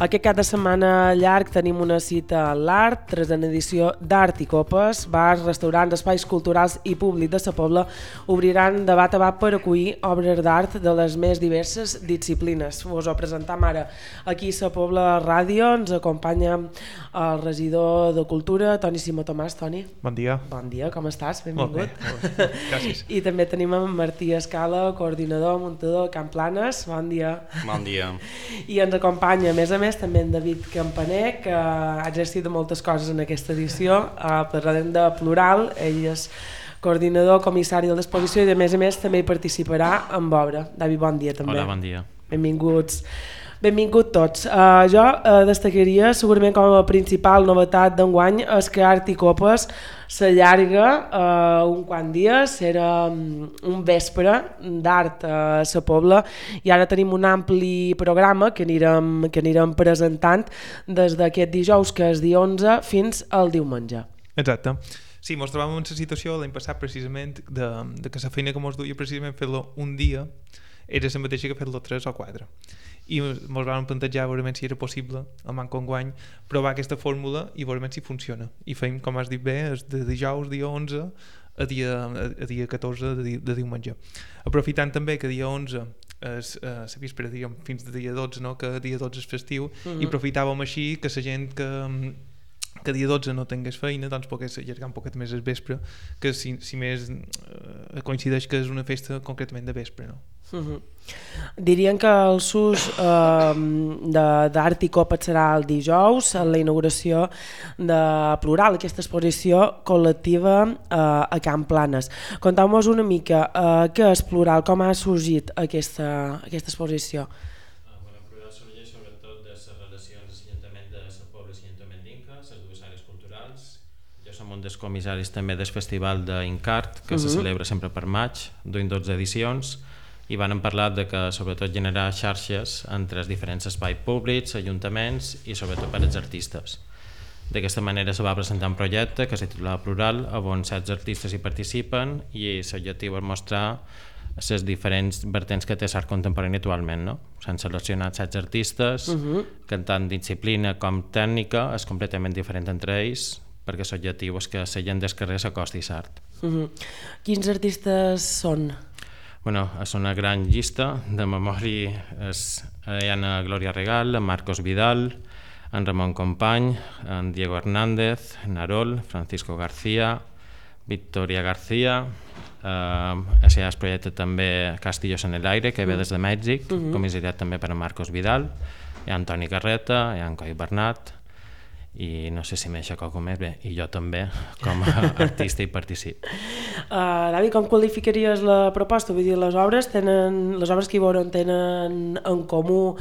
Aquest cap de setmana llarg tenim una cita a l'Art, tresena edició d'Art i Copes. Bars, restaurants, espais culturals i públics de Sa Pobla obriran de bat a bat per acollir obres d'art de les més diverses disciplines. Us ho presentem ara aquí a Sa Pobla Ràdio. Ens acompanya el regidor de Cultura, Toni Simó Tomàs. Toni. Bon dia. Bon dia, com estàs? Benvingut. Molt bé. Gràcies. I també tenim en Martí Escala, coordinador, muntador, Camp Planes. Bon dia. Bon dia. I ens acompanya, a més, també en David Campaner, que ha exercit de moltes coses en aquesta edició. Parlarem de Plural, ell és coordinador, comissari de l'exposició i, a més, també hi participarà amb obra. David, bon dia també. Hola, bon dia. Benvinguts tots. Jo destacaria segurament com a principal novetat d'enguany és que Art i Copes s'allarga un quant dies, era un vespre d'art a Sa Pobla i ara tenim un ampli programa que anirem presentant des d'aquest dijous, que és dia 11, fins al diumenge. Exacte. Sí, ens trobàvem en la situació l'any passat precisament de que la feina que ens duia precisament fer-lo un dia era la mateixa que fer-lo 3 o 4. I ens vam plantejar veurement si era possible el manco enguany provar aquesta fórmula i veurement si funciona. I feim, com has dit bé, és de dijous, dia 11 a dia 14 de diumenge. Aprofitant també que dia 11 és la víspera, diguem, fins de dia 12, no? Que dia 12 és festiu, i aprofitàvem així que la gent que dia 12 no tingués feina, doncs pogués allargar un poquet més el vespre, que si més coincideix que és una festa concretament de vespre, no? Dirien que el SUS d'Art i Copes serà el dijous, la inauguració de Plural, aquesta exposició col·lectiva a Camp Planes. Conteu-nos una mica què és Plural, com ha sorgit aquesta exposició. Plural sorgeix sobretot de les relacions de l'Ajuntament de Sa Pobla i l'Ajuntament d'Inca, les dues àrees culturals. Jo som un dels comissaris també del festival d'Incart, que se celebra sempre per maig, duim 12 edicions, i van parlar de que sobretot generar xarxes entre els diferents espais públics, ajuntaments i sobretot per als artistes. D'aquesta manera se va presentar un projecte que se titula Plural, on 16 artistes hi participen i l'objectiu és mostrar les diferents vertents que té l'art contemporani actualment, no? S'han seleccionat 16 artistes que en tant disciplina com tècnica és completament diferent entre ells, perquè l'objectiu és que la gent del carrer s'acosti a l'art. Quins artistes són? Bueno, és una gran llista, de memòria hi ha en Glòria Regal, en Marcos Vidal, en Ramon Company, en Diego Hernández, Narol, Francisco García, Victoria García, hi ha el projecte també Castillos en el Aire, que ve des de Mèxic, comissariat també per a Marcos Vidal, hi ha Antoni Carreta, hi ha en Coi Bernat, i no sé si m'he deixat qualcú més, bé, i jo també com a artista hi participo. David, com qualificaries la proposta? Vull dir, les obres que hi veuen tenen en comú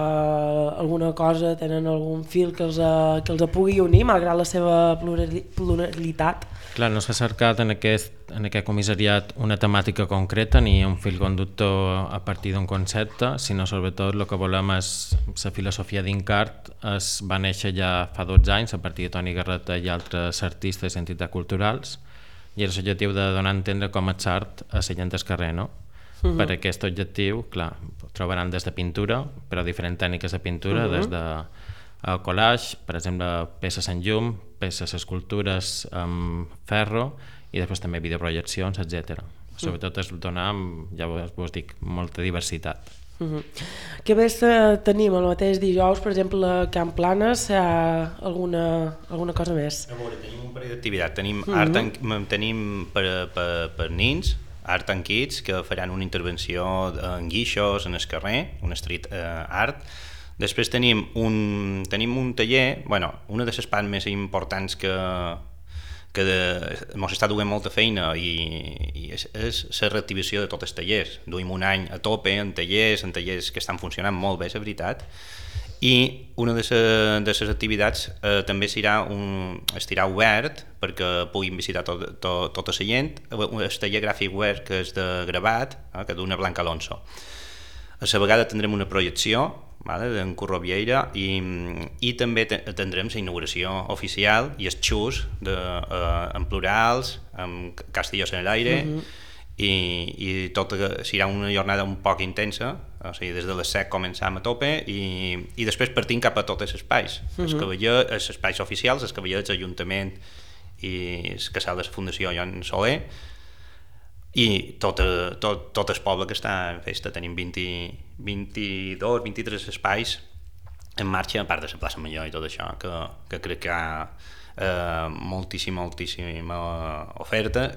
alguna cosa, tenen algun fil que els pugui unir malgrat la seva pluralitat? Clar, no s'ha cercat en aquest comissariat una temàtica concreta ni un fil conductor a partir d'un concepte, sinó sobretot el que volem és la filosofia d'Incart va néixer ja fa 12 anys a partir de Toni Garreta i altres artistes i entitats culturals, i era l'objectiu de donar a entendre com és l'art a la gent del carrer, no? Per aquest objectiu, clar, trobaran des de pintura, però diferents tècniques de pintura, des de collage, per exemple, peces en llum, peces escultures amb ferro i després també videoprojeccions, etc. Sobretot es dona, ja vos dic, molta diversitat. Què més tenim el mateix dijous, per exemple, a Camp Planes? Hi ha alguna cosa més? A veure, tenim un parell d'activitats. Tenim per nins, Art and Kids, que faran una intervenció en guixos, en el carrer, un street art. Després tenim un taller, una de les parts més importants que ens està duent molta feina i és la reactivació de tots els tallers. Duim un any a tope en tallers que estan funcionant molt bé, és veritat, i una de les activitats també estarà obert perquè puguin visitar tota la gent, el taller gràfic web que és de gravat, que d'una Blanca Alonso. A la vegada tindrem una projecció d'en Curro Vieira i també tindrem la inauguració oficial i els xus en Plurals, amb Castillos en el Aire i tot serà una jornada un poc intensa, o sigui, des de les 7 començam a tope i després partim cap a tots els espais, els espais oficials, els cavallets, l'Ajuntament i el casal de la Fundació Joan Soler, i tot el poble que està en festa. Tenim 23 espais en marxa, a part de la plaça Major i tot això, que crec que hi ha moltíssima oferta.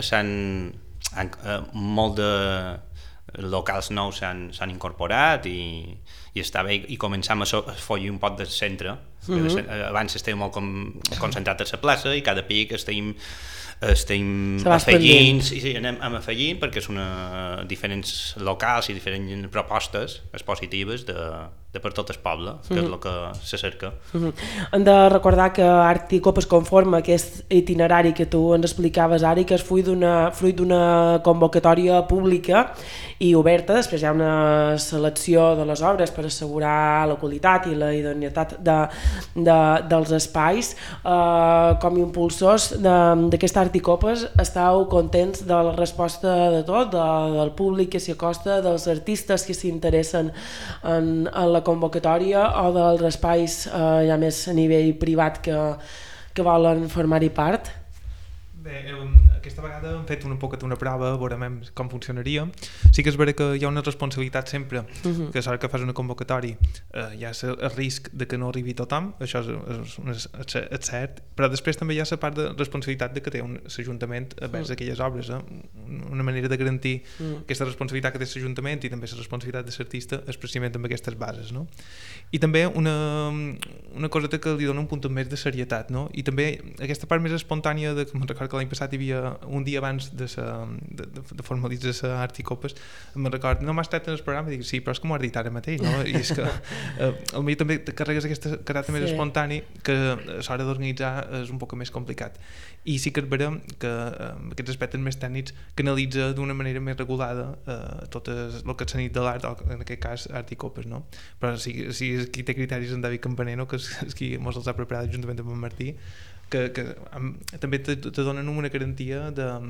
Molt de locals nous s'han incorporat i està bé, i començam a follir un poc del centre. Abans estàvem molt concentrats a la plaça i cada pic estem afegint, anem afegint, perquè són diferents locals i diferents propostes expositives de per tot el poble, que és el que se cerca. Hem de recordar que Art i Copes conforma aquest itinerari que tu ens explicaves ara, i que és fruit d'una convocatòria pública i oberta. Després hi ha una selecció de les obres per assegurar la qualitat i la idoneïtat dels espais. Com a impulsors d'aquest Art i Copes, estàu contents de la resposta de tot, del públic que s'hi acosta, dels artistes que s'interessen en la convocatòria, o dels espais ja més a nivell privat que volen formar-hi part? Bé, aquesta vegada hem fet una prova a veure com funcionaria. Sí que és vera que hi ha una responsabilitat sempre, que a l'hora que fas una convocatòria hi ha el risc de que no arribi tothom, això és cert, però després també hi ha la part de responsabilitat de que té l'Ajuntament envers aquelles obres. Una manera de garantir aquesta responsabilitat que té l'Ajuntament i també la responsabilitat de l'artista és precisament amb aquestes bases, no? I també una coseta que li dona un punt més de serietat, no? I també aquesta part més espontània de que me'n recordo que l'any passat hi havia un dia abans de formalitzar l'Art i Copes, me'n recordo, no m'ha estat en el programa, i dic, sí, però és com ho has dit ara mateix, no? I és que potser també carregues aquest caràcter més espontani, que a l'hora d'organitzar és un poc més complicat. I sí que és vera que aquests aspectes més tècnics canalitza d'una manera més regulada tot el que és la nit de l'art, o en aquest cas Art i Copes, no? Però si qui té criteris en David Campaneno, que és qui mos els ha preparat juntament amb en Martí, que també te donen una garantia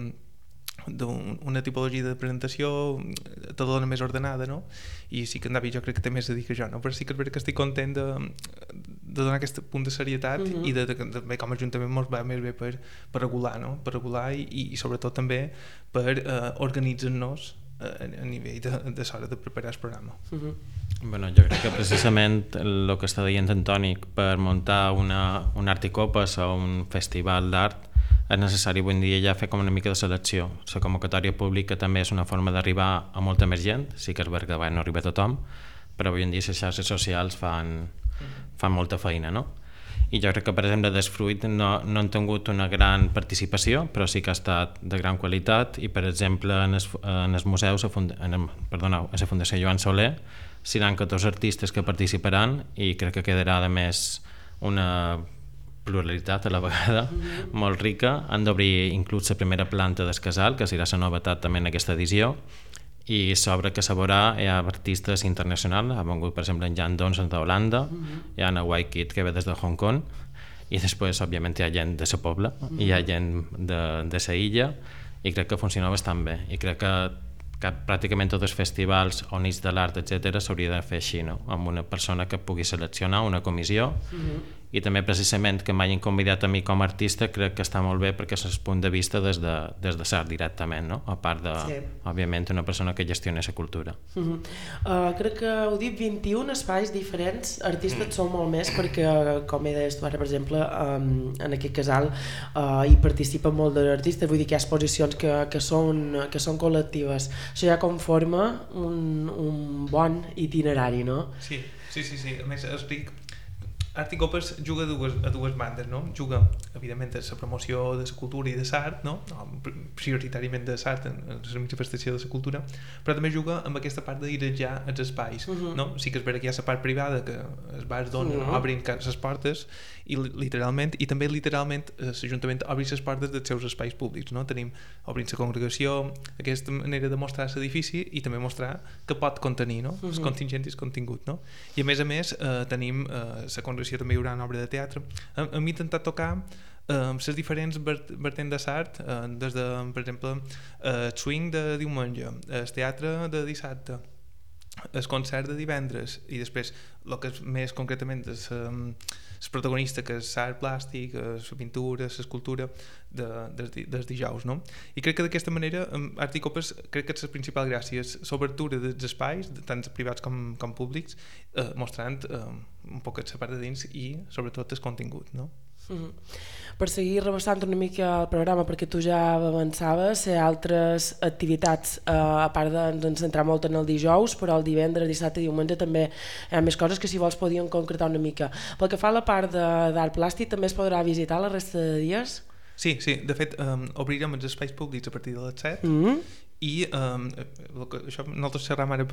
d'una tipologia de presentació, te dona més ordenada, no? I sí que en David jo crec que té més a dir que jo, no? Però sí que és veritat que estic content de donar aquest punt de serietat i de com a Ajuntament ens va més bé per regular, no? Per regular i sobretot també per organitzar-nos a nivell de l'hora de preparar el programa. Bueno, jo crec que precisament el que està dient Antoni, per muntar un Art i Copes o un festival d'art és necessari avui en dia ja fer com una mica de selecció. La convocatòria pública també és una forma d'arribar a molta més gent, sí que és veritat que no arriba a tothom, però avui en dia les xarxes socials fan molta feina, no? I jo crec que, per exemple, del fruit no han tingut una gran participació, però sí que ha estat de gran qualitat, i per exemple en els museus, a la Fundació Joan Soler, seran 14 artistes que participaran, i crec que quedarà a més una pluralitat a la vegada molt rica. Han d'obrir inclús la primera planta del casal, que serà la novetat també en aquesta edició, i sobre que saborà hi ha artistes internacionals. Ha vengut per exemple en Jan Donson d'Holanda, hi ha una White Kid que ve des de Hong Kong, i després òbviament hi ha gent de la pobla, hi ha gent de la illa, i crec que funciona bastant bé, i crec que pràcticament tots els festivals o nits de l'art, etc., s'hauria de fer així, no? Amb una persona que pugui seleccionar, una comissió, i també precisament que m'hagin convidat a mi com a artista crec que està molt bé, perquè és el punt de vista des de l'art directament, no? A part de, òbviament, una persona que gestiona la cultura. Crec que heu dit 21 espais diferents, artistes són molt més, perquè com he dit ara, per exemple, en aquest casal hi participen molt d'artistes, vull dir que hi ha exposicions que són col·lectives. Això ja conforma un bon itinerari, no? Sí. A més, és ric. Art i Copes juga a dues bandes, no? Juga, evidentment, a la promoció de la cultura i de l'art, no? Prioritàriament de l'art, en la manifestació de la cultura, però també juga amb aquesta part d'irrejar els espais, no? Sí que és vera que hi ha la part privada, que els bars obrin les portes, i també literalment l'Ajuntament obri les portes dels seus espais públics, no? Tenim obrint la congregació, aquesta manera de mostrar l'edifici i també mostrar que pot contenir, no? Els contingents i el contingut, no? I a més tenim la congregació, també hi haurà una obra de teatre. Hem intentat tocar les diferents vertents de l'art, des de, per exemple, swing de diumenge, el teatre de dissabte, el concert de divendres, i després el que és més concretament el protagonista, que és l'art plàstic, la pintura, l'escultura dels dijous, no? I crec que d'aquesta manera Art i Copes, crec que és la principal gràcia, és l'obertura dels espais, tant privats com públics, mostrant un poc la part de dins i sobretot el contingut, no? Per seguir rebassant una mica el programa, perquè tu ja avançaves, altres activitats, a part de ens centrar molt en el dijous, però el divendres, dissabte i diumenge també hi ha més coses que si vols podíem concretar una mica. Pel que fa a la part d'art plàstic, també es podrà visitar la resta de dies? Sí, de fet obrirem els espais públics a partir de les 7 i això nosaltres xerram ara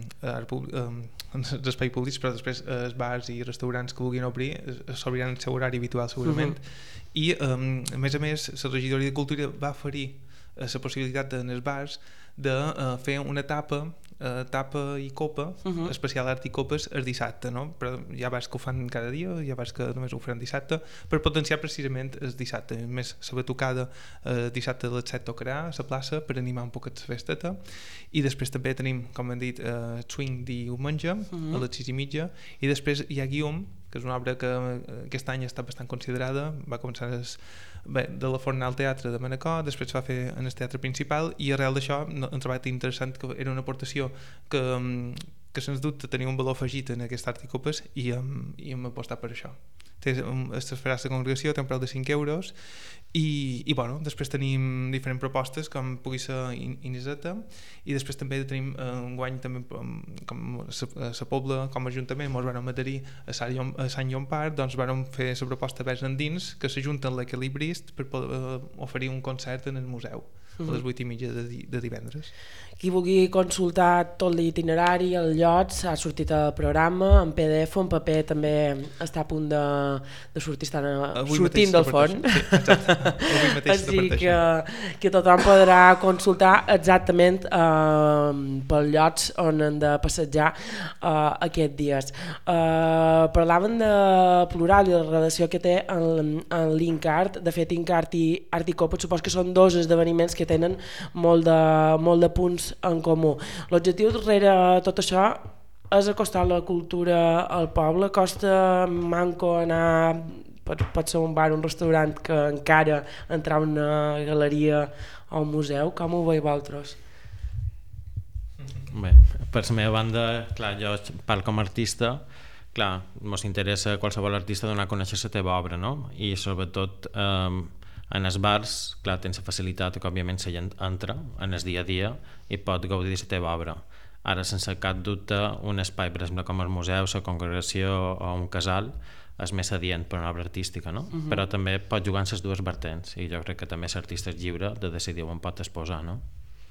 en els espais públics, però després els bars i restaurants que vulguin obrir s'obriran el seu horari habitual segurament i a més, la regidoria de Cultura va oferir la possibilitat en els bars de fer una tapa i copa, especial art i copes el dissabte, no? Però hi ha bars que ho fan cada dia, hi ha bars que només ho faran dissabte, per potenciar precisament el dissabte. A més, la batucada dissabte a les 7 tocarà a la plaça per animar un poc la festeta, i després també tenim, com hem dit, swing diumenge a les 6:30, i després hi ha Guium, que és una obra que aquest any està bastant considerada, va començar de la Forna al Teatre de Manacor, després va fer en el Teatre Principal, i arrel d'això hem trobat interessant que era una aportació que sens dubte tenia un valor afegit en aquest art i copes, i hem apostat per això. Es farà la congregació, té un preu de 5 euros, i bueno, després tenim diferents propostes com pugui ser Ineseta, i després també tenim un guany també com la Pobla, com a Ajuntament ens vam adherir a Sant Llompart, doncs vam fer la proposta Vers Endins, que s'ajunta amb l'Equilibrist per poder oferir un concert en el museu a les 8:30 de divendres. Qui vulgui consultar tot l'itinerari, el lloc, s'ha sortit el programa en PDF, en paper també està a punt de sortir, sortint del forn. Sí, exacte. Així que tothom podrà consultar exactament pels llocs on han de passejar aquests dies. Parlaven de Plural i la relació que té en l'Incart. De fet, Incart i Art i Copa supos que són dos esdeveniments que tenen molt de punts en comú. L'objectiu darrere tot això és acostar la cultura al poble. Costa manco anar, pot ser un bar, un restaurant, que encara entrar a una galeria o un museu. Com ho veieu vosaltres? Bé, per la meva banda, clar, jo parlo com a artista, clar, ens interessa qualsevol artista donar a conèixer la teva obra, no? I sobretot en els bars, clar, tens la facilitat que òbviament la gent entra en el dia a dia i pot gaudir de la teva obra. Ara, sense cap dubte, un espai, per exemple, com el museu, la congregació o un casal és més adient per una obra artística, no? Però també pot jugar en les dues vertents, i jo crec que també l'artista és lliure de decidir on pot exposar, no?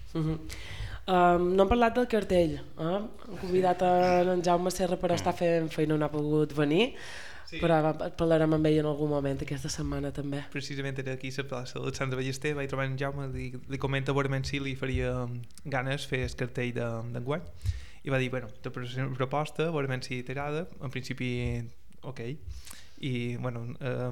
No hem parlat del cartell, hem convidat en Jaume Serra per estar fent feina, no ha pogut venir, però parlarem amb ell en algun moment aquesta setmana també. Precisament era aquí a la plaça d'Alexandre Ballester, vaig trobar en Jaume, li comenta veurement si li faria ganes fer el cartell d'enguany, i va dir, bueno, te presento una proposta, veurement si t'agrada, en principi ok, i bueno,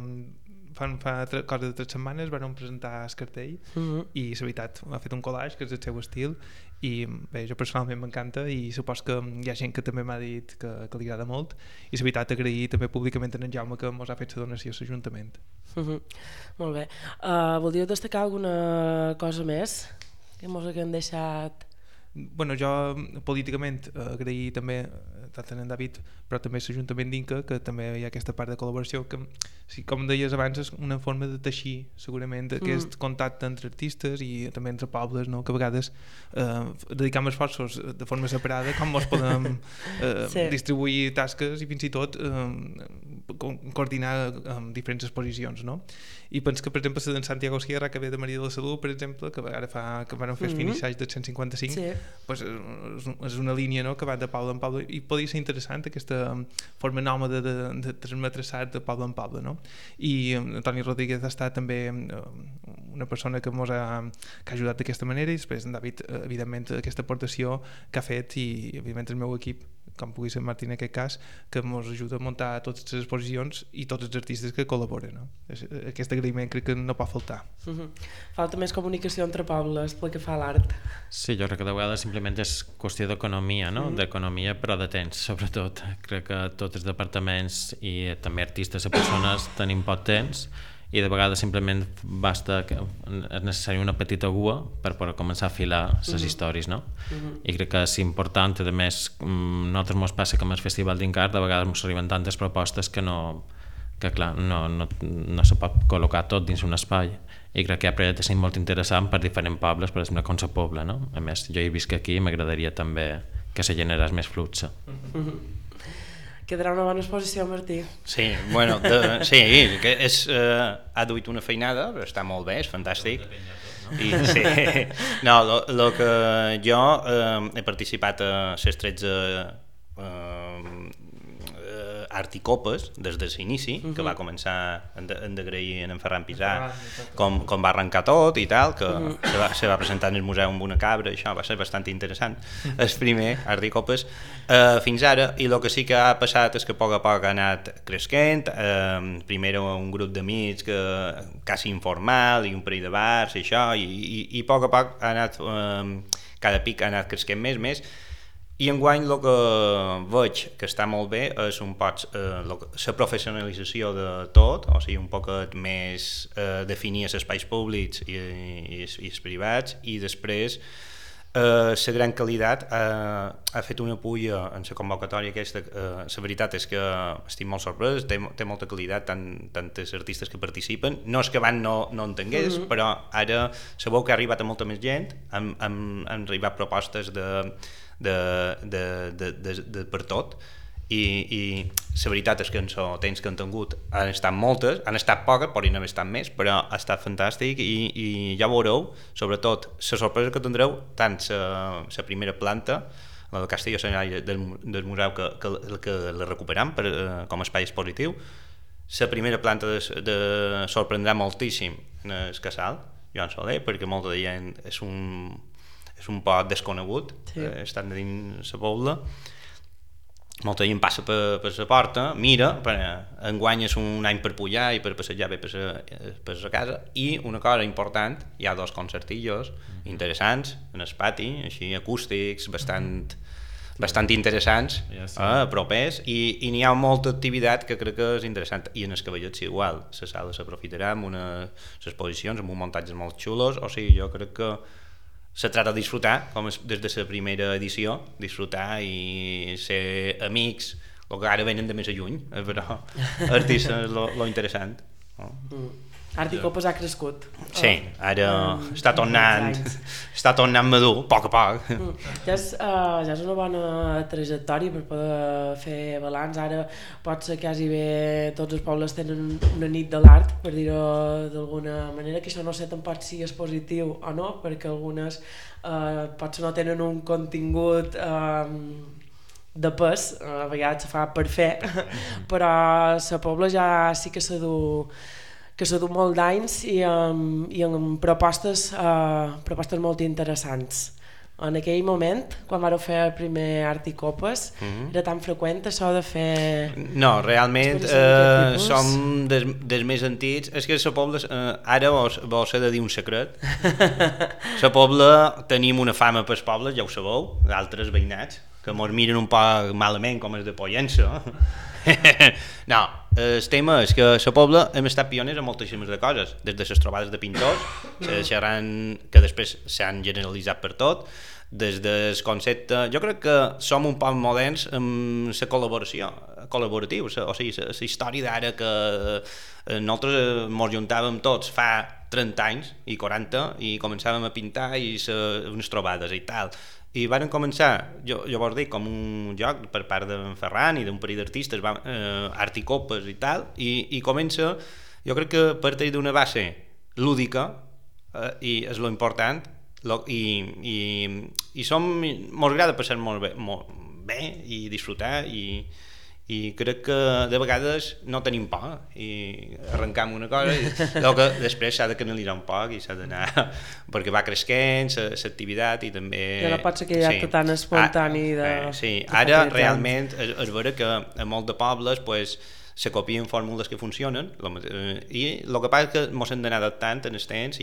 fa cosa de 3 setmanes vam presentar el cartell i la veritat, ha fet un collage que és el seu estil, i bé, jo personalment m'encanta, i supos que hi ha gent que també m'ha dit que li agrada molt, i la veritat agrair també públicament a en Jaume que ens ha fet la donació a l'Ajuntament. Molt bé. Voldríeu destacar alguna cosa més que ens haguem deixat? Bueno, jo políticament agrair també tant en David, però també l'Ajuntament d'Inca, que també hi ha aquesta part de col·laboració que, com deies abans, és una forma de teixir segurament aquest contacte entre artistes i també entre pobles, no? Que a vegades dedicam esforços de forma separada, com ens podem distribuir tasques i fins i tot coordinar diferents exposicions, no? I penso que, per exemple, la d'en Santiago Sierra, que ve de Maria de la Salut, per exemple, que ara que van fer el finissatge del 155, pues, és una línia, no?, que va de poble en poble, i podria ser interessant aquesta forma nòmada de transmetre l'art de poble en poble, no? I Antoni Rodríguez ha estat també una persona que ha ajudat d'aquesta manera, i després en David, evidentment, aquesta aportació que ha fet, i evidentment el meu equip, com pugui ser Martín en aquest cas, que ens ajuda a muntar totes les exposicions exposicions i tots els artistes que col·laboren, no? Aquest agraïment crec que no pot faltar. Falta més comunicació entre pobles pel que fa a l'art. Sí, jo crec que de vegades simplement és qüestió d'economia, no? D'economia, però de temps, sobretot. Crec que tots els departaments i també artistes i persones tenim poc temps i de vegades simplement basta que és necessari una petita aigua per poder començar a filar les històries, no? I crec que és important, a més nosaltres ens passa que amb el Festival d'Incart de vegades ens arriben tantes propostes que clar, no se pot col·locar tot dins un espai i crec que hi ha projectes molt interessants per diferents pobles, per exemple com la Pobla, no? A més jo hi visc aquí i m'agradaria també que se generés més flux. Quedarà una bona exposició, Martí. Sí, bueno, sí, que ha duit una feinada, però està molt bé, és fantàstic. I, sí, no, lo que jo he participat a les 13 Articopes des de l'inici, que va començar hem d'agrair en Ferran Pisà com va arrencar tot i tal, que se va presentar en el museu amb una cabra, i això va ser bastant interessant, el primer Articopes fins ara, i el que sí que ha passat és que a poc ha anat cresquent, primer un grup d'amics quasi informal i un parell de bars i això, i a poc ha anat cada pic ha anat cresquent més. I enguany el que veig que està molt bé és un poc la professionalització de tot, o sigui, un poc més definir els espais públics i els privats, i després la gran qualitat ha fet una pulla en la convocatòria aquesta. La veritat és que estic molt sorprès, té molta qualitat, tant els artistes que participen, no és que abans no entengués, però ara sabeu que ha arribat a molta més gent, han arribat propostes per tot, i la veritat és que en el temps que han tingut han estat moltes, han estat poques, podrien haver estat més, però ha estat fantàstic, i ja veureu, sobretot la sorpresa que tindreu, tant la primera planta, la del Castell Escenari del museu, que la recuperam com a espai expositiu. La primera planta sorprendrà moltíssim en el Casal Joan Soler, perquè molta de gent és un poc desconegut, estan dins la Pobla, molta gent passa per la porta, mira, enguany és un any per pujar i per passejar bé per la casa, i una cosa important, hi ha 2 concertillos interessants en el pati, així acústics, bastant interessants, propers, i n'hi ha molta activitat que crec que és interessant, i en els Cavallets igual, la sala s'aprofitarà amb unes exposicions, amb uns muntatges molt xulos, o sigui, jo crec que se trata de disfrutar, com des de la primera edició, disfrutar i ser amics, el que ara venen de més a lluny, però artistes és lo interessant. Articopes ha crescut. Sí, ara està tornant madur, a poc. Ja és una bona trajectòria per poder fer balanç. Ara pot ser quasi bé tots els pobles tenen una nit de l'art, per dir-ho d'alguna manera, que això no sé tampoc si és positiu o no, perquè algunes potser no tenen un contingut de pes, a vegades se fa per fer, però la Pobla ja sí que s'ha du molt d'anys i amb propostes molt interessants. En aquell moment, quan vareu fer el primer Articopes, era tan freqüent això de fer... No, realment som dels més antics. És que la Pobla, ara vos he de dir un secret, la Pobla tenim una fama pels pobles, ja ho sabeu, d'altres veïnats, que mos miren un poc malament com els de Pollença. No, el tema és que a la Pobla hem estat pioners en moltíssimes de coses, des de les trobades de pintors, que després s'han generalitzat per tot, des del concepte... Jo crec que som un poc moderns amb la col·laboratiu, o sigui, la història d'ara que nosaltres ens juntàvem tots fa 30 anys i 40 i començàvem a pintar i unes trobades i tal. I van començar, jo vos dic, com un joc per part d'en Ferran i d'un parell d'artistes, Articopes i tal, i comença, jo crec que parteix d'una base lúdica, i és lo important, i mos agrada passar molt bé i disfrutar, i crec que de vegades no tenim por i arrencam una cosa i que després s'ha de canalitzar un poc i s'ha d'anar, perquè va cresquent l'activitat i també... Ja no pot ser que hi ha tan espontani de... Sí, ara realment és vera que a molts de pobles se copien fórmules que funcionen, i el que passa és que mos hem d'anar adaptant en els temps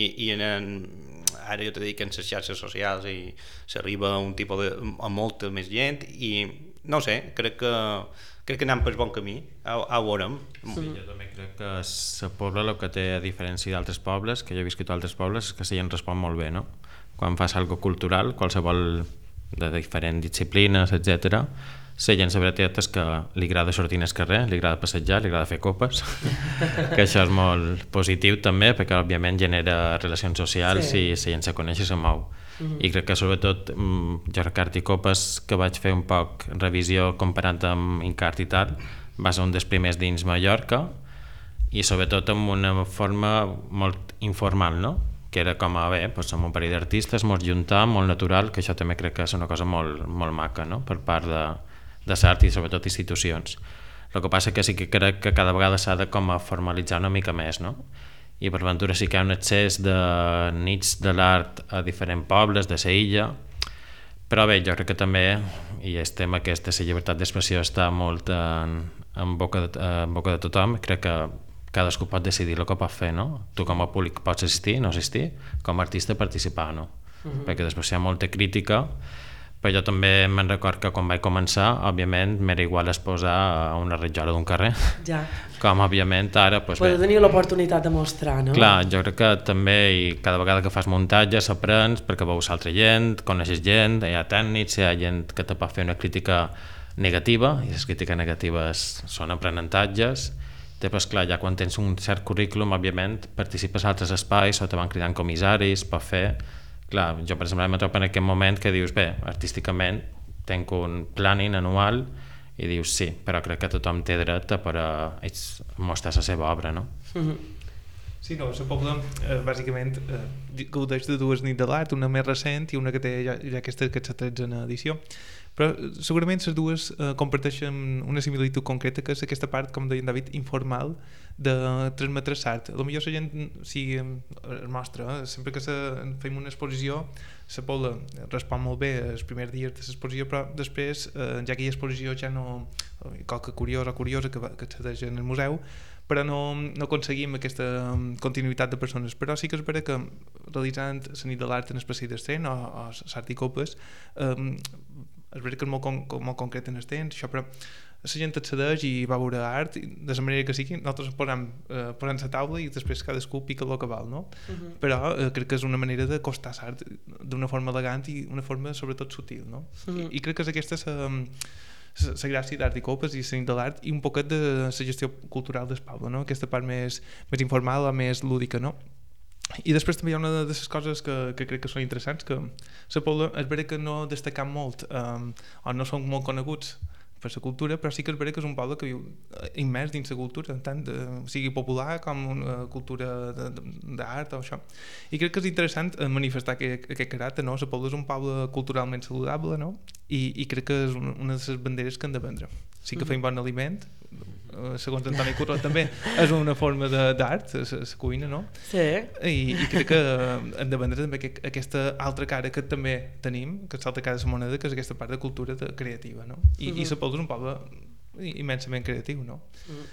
ara jo t'he dit que en les xarxes socials s'arriba a molta més gent i no sé, crec que anem pel bon camí, ho veurem. Sí, jo també crec que la Pobla el que té a diferència d'altres pobles, que jo he viscut a altres pobles, és que la gent respon molt bé, no? Quan fas algo cultural, qualsevol de diferents disciplines, etc., la gent la veritat és que li agrada sortir al carrer, li agrada passejar, li agrada fer copes, que això és molt positiu també, perquè òbviament genera relacions socials i la gent se coneix i se mou. I crec que sobretot jo Ricard i Copes, que vaig fer un poc revisió comparant amb Incart i tal, va ser un dels primers dins Mallorca i sobretot amb una forma molt informal, no? Que era com a som un parell d'artistes, molt juntar, molt natural, que això també crec que és una cosa molt, molt maca, no? Per part de l'art i sobretot institucions. El que passa que sí que crec que cada vegada s'ha de com a formalitzar una mica més, no? I per ventura sí que hi ha un accés de nits de l'art a diferents pobles de la illa, però bé, jo crec que també, i el tema aquest de la llibertat d'expressió està molt en boca de tothom, crec que cadascú pot decidir el que pot fer, no? Tu com a públic pots assistir, no assistir, com a artista participar, no? Perquè després hi ha molta crítica, però jo també me'n record que quan vaig començar, òbviament, m'era igual exposar a una ratjola d'un carrer, com òbviament ara... Però tenir l'oportunitat de mostrar, no? Clar, jo crec que també, i cada vegada que fas muntatges, aprens, perquè veus altra gent, coneixes gent, hi ha tècnics, hi ha gent que te pot fer una crítica negativa, i les crítiques negatives són aprenentatges. Després, clar, ja quan tens un cert currículum, òbviament, participes a altres espais o te van cridant comissaris, pots fer... Clar, jo per exemple em trobo en aquest moment que dius, bé, artísticament tenc un planning anual i dius sí, però crec que tothom té dret a mostrar la seva obra, no? Sí, no, la Pobla bàsicament gaudeix de dues nits de l'art, una més recent i una que té ja aquesta que és la 13a edició, però segurament les dues comparteixen una similitud concreta, que és aquesta part, com deia en David, informal de transmetre l'art. Potser la gent es mostra, sempre que fem una exposició, la Pobla respon molt bé els primers dies de l'exposició, però després, ja que hi ha exposició, ja no... qualque curiós o curiosa que accedeix en el museu, però no aconseguim aquesta continuïtat de persones. Però sí que és vera que realitzant la nit de l'art en l'espai d'estrena o l'art i copes, és vera que és molt concret en el temps, això, però la gent accedeix i va veure art de la manera que sigui, nosaltres posem la taula i després cadascú pica el que val, no? Però crec que és una manera d'acostar l'art d'una forma elegant i una forma sobretot sutil, no? I crec que és aquesta la gràcia d'Art i Copes i la nit de l'art i un poquet de la gestió cultural del poble, no? Aquesta part més informal o més lúdica, no? I després també hi ha una de les coses que crec que són interessants, que la Pobla és vera que no destacam molt o no són molt coneguts per la cultura, però sí que és vera que és un poble que viu immers dins la cultura, tant sigui popular com una cultura d'art o això. I crec que és interessant manifestar aquest caràcter, no? La Pobla és un poble culturalment saludable, no? I crec que és una de les banderes que hem de vendre. Sí que fem bon aliment, segons Antoni Curro també és una forma d'art, la cuina, no? Sí. I crec que hem de vendre també aquesta altra cara que també tenim, que és l'altra cara de la moneda, que és aquesta part de cultura creativa, no? I la Pobla és un poble immensament creatiu, no?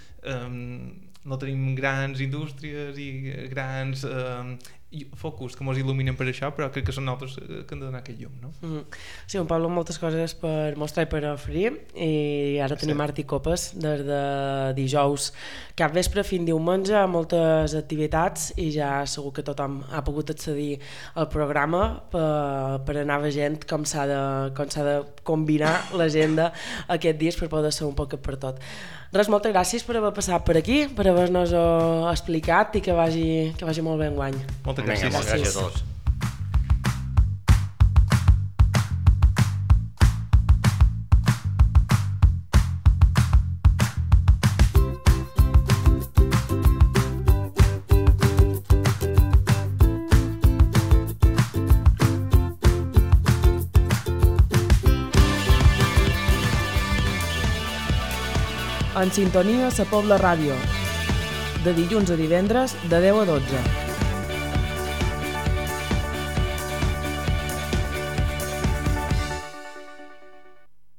No tenim grans indústries i grans focus que ens il·luminen per això, però crec que són altres que han de donar aquest llum, no? Sí, un poble amb moltes coses per mostrar i per oferir, i ara tenim Art i Copes des de dijous cap vespre fins diumenge, moltes activitats, i ja segur que tothom ha pogut accedir al programa per anar veient com s'ha de combinar l'agenda aquests dies per poder ser un poc per tot. Res, moltes gràcies per haver passat per aquí, per haver-nos explicat i que vagi molt bé enguany. Moltes gràcies. Moltes gràcies a tots. En sintonia a la Pobla Ràdio, de dilluns a divendres de 10 a 12.